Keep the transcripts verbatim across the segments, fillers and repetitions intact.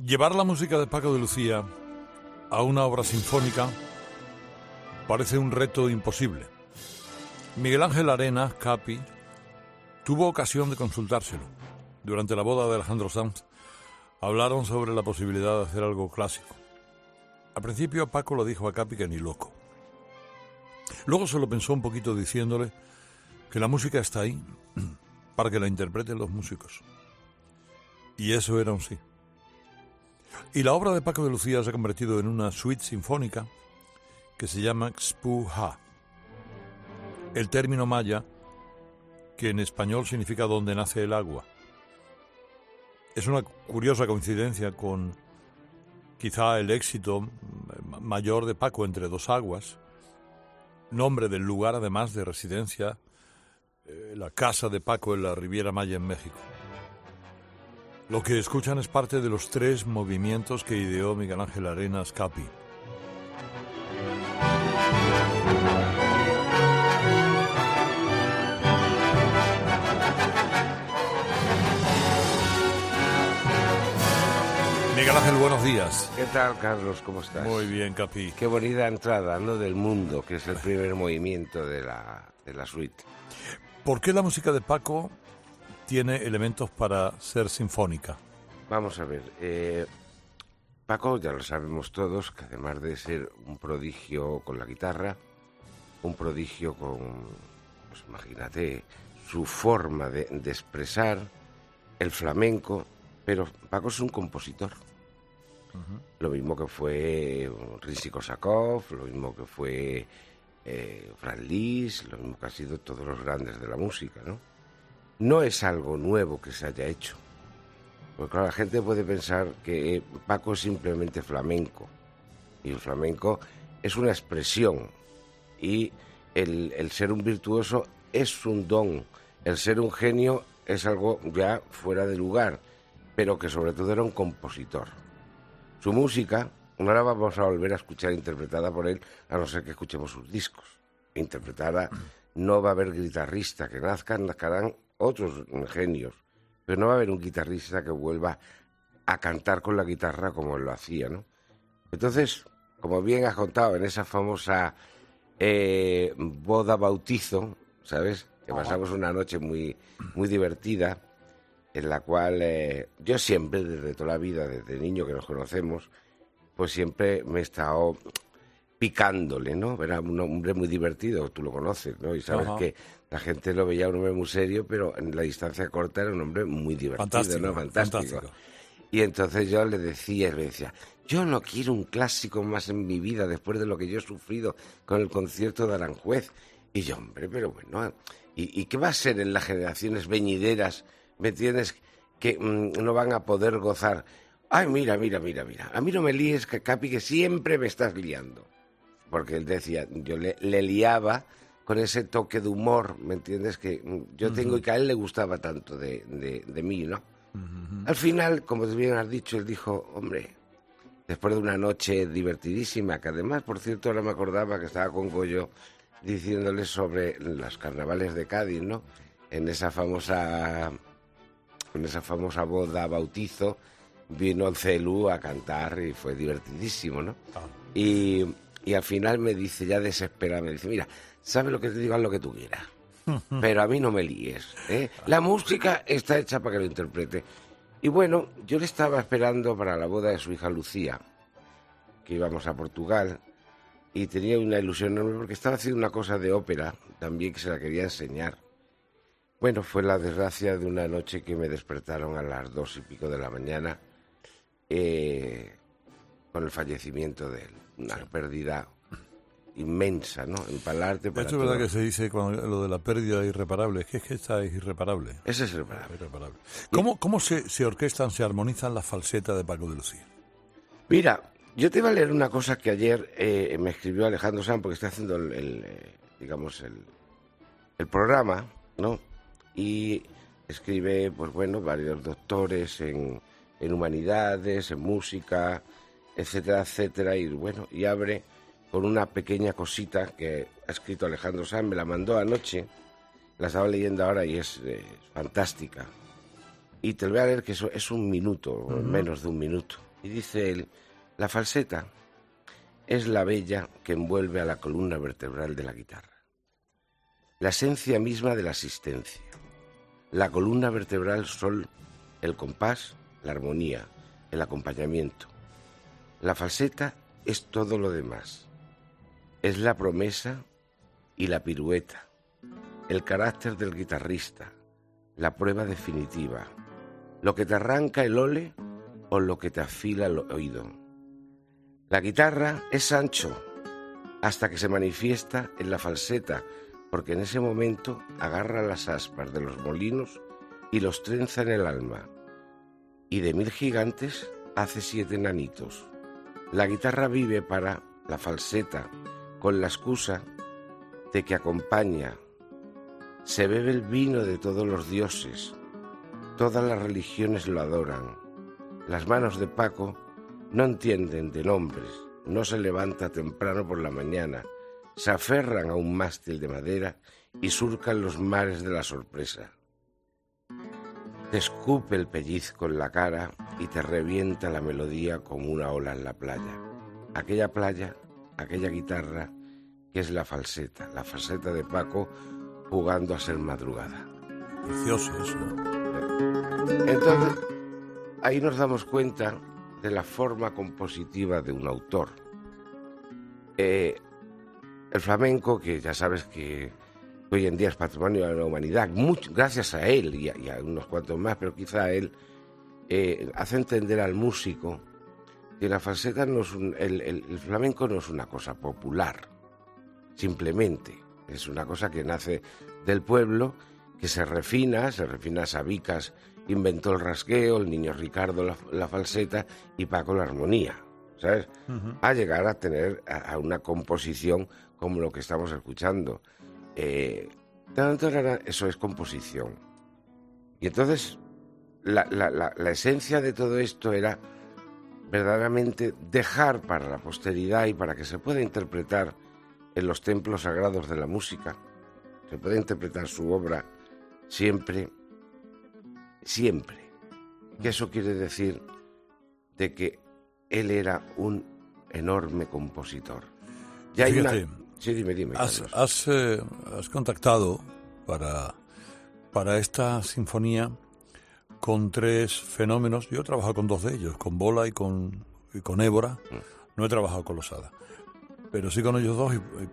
Llevar la música de Paco de Lucía a una obra sinfónica parece un reto imposible. Miguel Ángel Arenas, Capi, tuvo ocasión de consultárselo. Durante la boda de Alejandro Sanz hablaron sobre la posibilidad de hacer algo clásico. Al principio Paco lo dijo a Capi que ni loco. Luego se lo pensó un poquito diciéndole que la música está ahí para que la interpreten los músicos. Y eso era un sí. Y la obra de Paco de Lucía se ha convertido en una suite sinfónica que se llama Xpu-Ha. El término maya que en español significa donde nace el agua. Es una curiosa coincidencia con quizá el éxito mayor de Paco, Entre dos aguas, nombre del lugar además de residencia, eh, la casa de Paco en la Riviera Maya en México. Lo que escuchan es parte de los tres movimientos que ideó Miguel Ángel Arenas, Capi. Miguel Ángel, buenos días. ¿Qué tal, Carlos? ¿Cómo estás? Muy bien, Capi. Qué bonita entrada, ¿no? Del mundo, que es el primer movimiento de la, de la suite. ¿Por qué la música de Paco tiene elementos para ser sinfónica? Vamos a ver. Eh, Paco, ya lo sabemos todos, que además de ser un prodigio con la guitarra, un prodigio con, pues imagínate, su forma de, de expresar el flamenco, pero Paco es un compositor. Uh-huh. Lo mismo que fue Rimski-Kórsakov, lo mismo que fue eh, Franz Liszt, lo mismo que han sido todos los grandes de la música, ¿no? No es algo nuevo que se haya hecho. Porque claro, la gente puede pensar que Paco es simplemente flamenco. Y el flamenco es una expresión. Y el, el ser un virtuoso es un don. El ser un genio es algo ya fuera de lugar. Pero que sobre todo era un compositor. Su música, no la vamos a volver a escuchar interpretada por él, a no ser que escuchemos sus discos. Interpretada, no va a haber guitarrista que nazcan, nazcarán otros genios, pero no va a haber un guitarrista que vuelva a cantar con la guitarra como él lo hacía, ¿no? Entonces, como bien has contado, en esa famosa eh, boda bautizo, ¿sabes? Que pasamos una noche muy, muy divertida, en la cual eh, yo siempre, desde toda la vida, desde niño que nos conocemos, pues siempre me he estado picándole, ¿no? Era un hombre muy divertido, tú lo conoces, ¿no? Y sabes Ajá. que la gente lo veía un hombre muy serio, pero en la distancia corta era un hombre muy divertido, fantástico, ¿no? Fantástico. fantástico. Y entonces yo le decía, le decía, yo no quiero un clásico más en mi vida después de lo que yo he sufrido con el concierto de Aranjuez. Y yo, hombre, pero bueno, ¿y, y qué va a ser en las generaciones venideras? ¿Me entiendes? Que mmm, no van a poder gozar. Ay, mira, mira, mira, mira. A mí no me líes, Capi, que siempre me estás liando. Porque él decía, yo le, le liaba con ese toque de humor, ¿me entiendes? Que yo tengo uh-huh. y que a él le gustaba tanto de, de, de mí, ¿no? Uh-huh. Al final, como bien has dicho, él dijo, hombre, después de una noche divertidísima, que además, por cierto, ahora me acordaba que estaba con Goyo diciéndole sobre los carnavales de Cádiz, ¿no? En esa famosa... En esa famosa boda bautizo vino el Celu a cantar y fue divertidísimo, ¿no? Ah. Y, y al final me dice, ya desesperado, me dice, mira, ¿sabes lo que te digo? Haz lo que tú quieras, pero a mí no me líes, ¿eh? La música está hecha para que lo interprete. Y bueno, yo le estaba esperando para la boda de su hija Lucía, que íbamos a Portugal, y tenía una ilusión enorme porque estaba haciendo una cosa de ópera también que se la quería enseñar. Bueno, fue la desgracia de una noche que me despertaron a las dos y pico de la mañana eh, con el fallecimiento de él. Una sí. pérdida inmensa, ¿no? Empalarte para Esto es verdad que se dice cuando lo de la pérdida irreparable. Es que, es que esta es irreparable. Esa es irreparable. irreparable. ¿Cómo, cómo se, se orquestan, se armonizan las falsetas de Paco de Lucía? Mira, yo te iba a leer una cosa que ayer eh, me escribió Alejandro Sanz, porque está haciendo el, el eh, digamos, el, el programa, ¿no? Y escribe, pues bueno, varios doctores en, en humanidades, en música, etcétera, etcétera, y bueno, y abre con una pequeña cosita que ha escrito Alejandro Sanz, me la mandó anoche, la estaba leyendo ahora y es eh, fantástica. Y te lo voy a leer que eso es un minuto, uh-huh. menos de un minuto. Y dice él, la falseta es la vella que envuelve a la columna vertebral de la guitarra, la esencia misma de la asistencia. La columna vertebral son el compás, la armonía, el acompañamiento. La falseta es todo lo demás. Es la promesa y la pirueta, el carácter del guitarrista, la prueba definitiva, lo que te arranca el ole o lo que te afila el oído. La guitarra es ancho hasta que se manifiesta en la falseta, porque en ese momento agarra las aspas de los molinos y los trenza en el alma. Y de mil gigantes hace siete enanitos. La guitarra vive para la falseta con la excusa de que acompaña. Se bebe el vino de todos los dioses. Todas las religiones lo adoran. Las manos de Paco no entienden de nombres, no se levanta temprano por la mañana, se aferran a un mástil de madera y surcan los mares de la sorpresa. Te escupe el pellizco en la cara y te revienta la melodía como una ola en la playa. Aquella playa, aquella guitarra, que es la falseta, la falseta de Paco jugando a ser madrugada. Precioso eso. Entonces, ahí nos damos cuenta de la forma compositiva de un autor. Eh, el flamenco, que ya sabes que hoy en día es patrimonio de la humanidad, mucho, gracias a él y a, y a unos cuantos más, pero quizá él eh, hace entender al músico que la falseta no es un, el, el, el flamenco no es una cosa popular, simplemente es una cosa que nace del pueblo, que se refina, se refina a Sabicas, inventó el rasgueo, el niño Ricardo la, la falseta y Paco la armonía, ¿sabes? Uh-huh. A llegar a tener a, a una composición como lo que estamos escuchando. Eh, eso es composición. Y entonces la, la, la, la esencia de todo esto era verdaderamente dejar para la posteridad y para que se pueda interpretar en los templos sagrados de la música, se pueda interpretar su obra siempre, siempre. Que eso quiere decir de que él era un enorme compositor. Ya hay Fíjate, una... Sí, dime, dime. Has, has, eh, has contactado para, para esta sinfonía con tres fenómenos. Yo he trabajado con dos de ellos, con Bola y con, y con Évora. Mm. No he trabajado con Losada, pero sí con ellos dos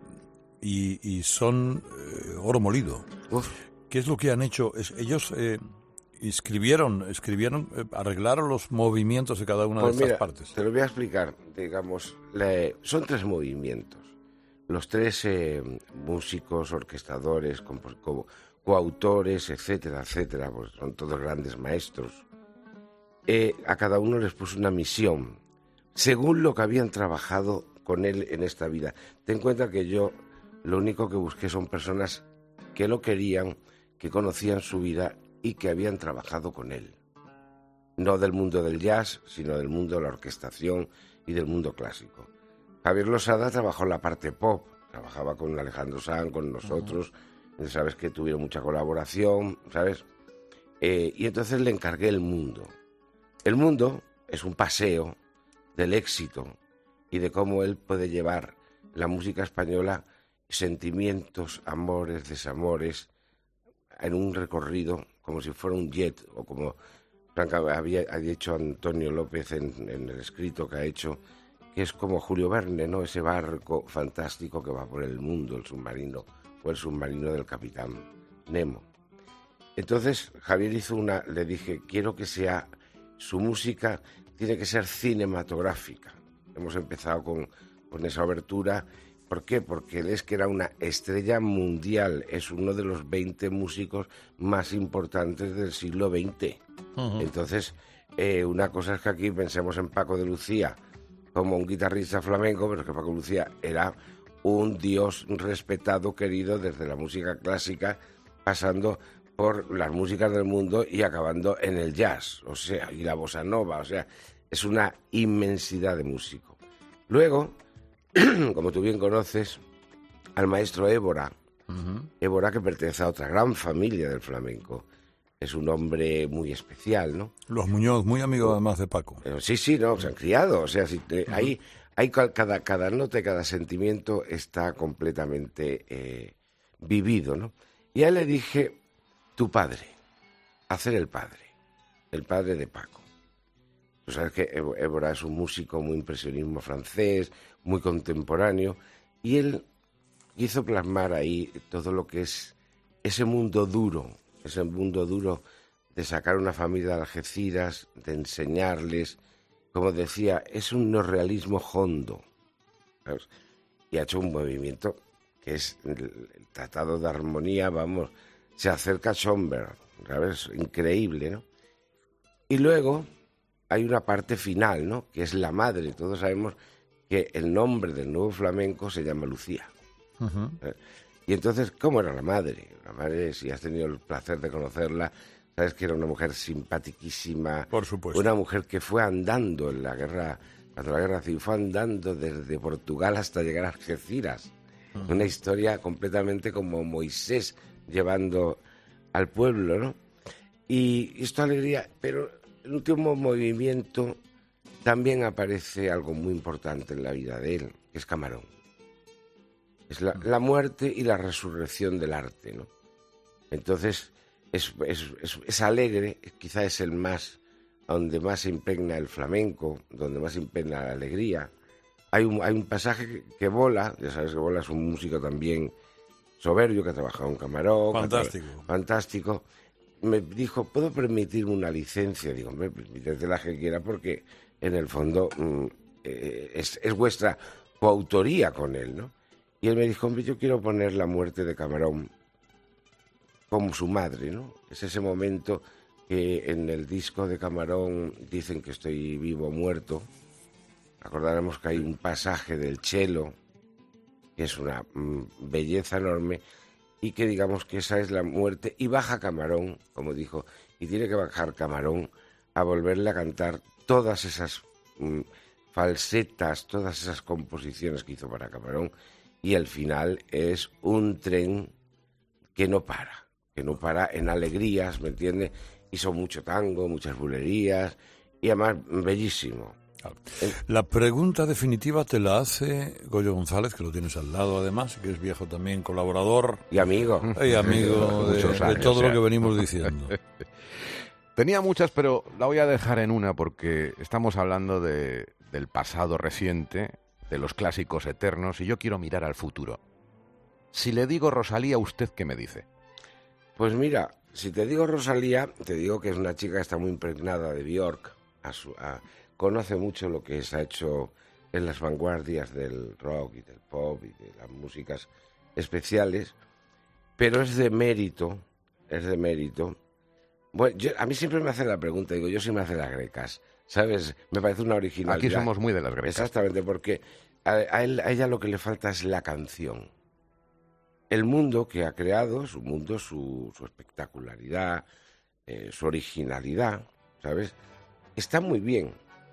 y, y, y son eh, oro molido. Uf. ¿Qué es lo que han hecho? Es, ellos eh, escribieron, escribieron eh, arreglaron los movimientos de cada una pues de estas mira, partes. Te lo voy a explicar. Digamos, le, son tres movimientos. Los tres eh, músicos, orquestadores, co- co- coautores, etcétera, etcétera, pues son todos grandes maestros. Eh, a cada uno les puso una misión, según lo que habían trabajado con él en esta vida. Ten en cuenta que yo lo único que busqué son personas que lo querían, que conocían su vida y que habían trabajado con él. No del mundo del jazz, sino del mundo de la orquestación y del mundo clásico. Javier Losada trabajó en la parte pop, trabajaba con Alejandro Sanz, con nosotros, uh-huh. Sabes que tuvieron mucha colaboración, ¿sabes? Eh, y entonces le encargué el mundo. El mundo es un paseo del éxito y de cómo él puede llevar la música española, sentimientos, amores, desamores, en un recorrido como si fuera un jet, o como Franca había, había dicho Antonio López en, en el escrito que ha hecho, que es como Julio Verne, ¿no? Ese barco fantástico que va por el mundo, el submarino, o el submarino del capitán Nemo. Entonces Javier hizo una, le dije, quiero que sea, su música tiene que ser cinematográfica. Hemos empezado con, con esa obertura. ¿Por qué? Porque él es que era una estrella mundial, es uno de los veinte músicos más importantes del siglo veinte. Uh-huh. Entonces, eh, una cosa es que aquí pensemos en Paco de Lucía como un guitarrista flamenco, pero es que Paco de Lucía era un dios respetado, querido desde la música clásica, pasando por las músicas del mundo y acabando en el jazz, o sea, y la bossa nova, o sea, es una inmensidad de músico. Luego, como tú bien conoces, al maestro Évora, uh-huh. Évora que pertenece a otra gran familia del flamenco, es un hombre muy especial, ¿no? Los Muñoz, muy amigos además de Paco. Pero sí, sí, no, se han criado, o sea, si te, uh-huh. ahí, ahí cada, cada nota y cada sentimiento está completamente eh, vivido, ¿no? Y a él le dije, tu padre, hacer el padre, el padre de Paco. Tú sabes que Évora es un músico muy impresionismo francés, muy contemporáneo, y él quiso plasmar ahí todo lo que es ese mundo duro, ese mundo duro de sacar una familia de Algeciras, de enseñarles, como decía, es un neorrealismo hondo, ¿sabes? Y ha hecho un movimiento que es el, el Tratado de Armonía, vamos, se acerca a Schönberg, ¿sabes? Increíble, ¿no? Y luego hay una parte final, ¿no? Que es la madre. Todos sabemos que el nombre del nuevo flamenco se llama Lucía. Uh-huh. Y entonces, ¿cómo era la madre? La madre, si has tenido el placer de conocerla, sabes que era una mujer simpaticísima. Por supuesto. Una mujer que fue andando en la guerra, cuando la guerra civil, fue andando desde Portugal hasta llegar a Algeciras. Uh-huh. Una historia completamente como Moisés llevando al pueblo, ¿no? Y esto alegría, pero el último movimiento también aparece algo muy importante en la vida de él, que es Camarón. Es la, la muerte y la resurrección del arte, ¿no? Entonces, es, es, es, es alegre, quizá es el más, donde más se impregna el flamenco, donde más se impregna la alegría. Hay un, hay un pasaje que, que Bola, ya sabes que Bola es un músico también soberbio, que ha trabajado en Camarón. Fantástico. Ha, fantástico. Me dijo, ¿puedo permitirme una licencia? Digo, hombre, permítete la que quiera, porque en el fondo mmm, eh, es, es vuestra coautoría con él, ¿no? Y él me dijo, hombre, yo quiero poner la muerte de Camarón como su madre, ¿no? Es ese momento que en el disco de Camarón dicen que estoy vivo o muerto. Acordaremos que hay un pasaje del cello, que es una mmm, belleza enorme, y que digamos que esa es la muerte, y baja Camarón, como dijo, y tiene que bajar Camarón a volverle a cantar todas esas mmm, falsetas, todas esas composiciones que hizo para Camarón, y el final es un tren que no para, que no para en alegrías, ¿me entiendes? Hizo mucho tango, muchas bulerías, y además bellísimo. La pregunta definitiva te la hace Goyo González, que lo tienes al lado además, que es viejo también, colaborador. Y amigo. Y amigo de, de años, todo lo que venimos diciendo. Tenía muchas, pero la voy a dejar en una porque estamos hablando de, del pasado reciente, de los clásicos eternos, y yo quiero mirar al futuro. Si le digo Rosalía, ¿usted qué me dice? Pues mira, si te digo Rosalía, te digo que es una chica que está muy impregnada de Björk, a su, a, conoce mucho lo que se ha hecho en las vanguardias del rock y del pop y de las músicas especiales, pero es de mérito, es de mérito. Bueno, yo, a mí siempre me hacen la pregunta, digo, yo sí me hacen las grecas, ¿sabes? Me parece una originalidad. Aquí somos muy de las grecas. Exactamente, porque a, a, él, a ella lo que le falta es la canción. El mundo que ha creado, su mundo, su, su espectacularidad, eh, su originalidad, ¿sabes? Está muy bien.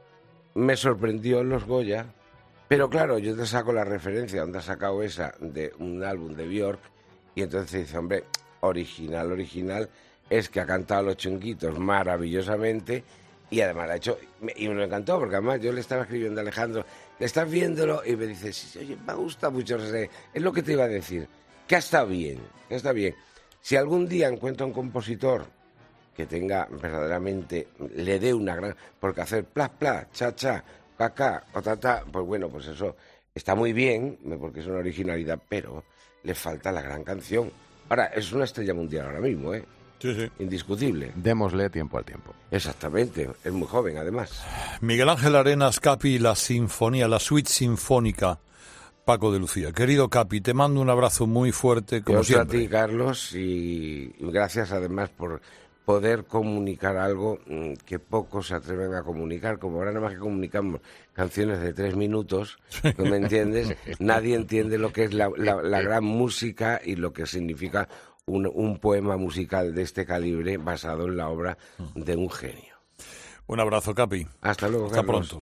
Me sorprendió en los Goya, pero claro, yo te saco la referencia donde ha sacado esa de un álbum de Björk, y entonces dice, hombre, original, original, es que ha cantado Los Chunguitos maravillosamente, y además ha hecho, y me encantó, porque además yo le estaba escribiendo a Alejandro, le estás viéndolo, y me dice, sí, oye, me gusta mucho, es lo que te iba a decir, que está bien, que está bien. Si algún día encuentro un compositor que tenga verdaderamente, le dé una gran, porque hacer plas, plas, cha, cha, ca, ca, o ta, ta, pues bueno, pues eso está muy bien, porque es una originalidad, pero le falta la gran canción. Ahora, es una estrella mundial ahora mismo, ¿eh? Sí, sí. Indiscutible. Démosle tiempo al tiempo. Exactamente, es muy joven además. Miguel Ángel Arenas, Capi, la sinfonía, la suite sinfónica, Paco de Lucía. Querido Capi, te mando un abrazo muy fuerte, como Yo siempre. a ti, Carlos, y gracias además por poder comunicar algo que pocos se atreven a comunicar, como ahora nada más que comunicamos canciones de tres minutos, ¿no me entiendes? Nadie entiende lo que es la, la, la gran música y lo que significa un, un poema musical de este calibre basado en la obra de un genio. Un abrazo, Capi. Hasta luego, Hasta Carlos. pronto.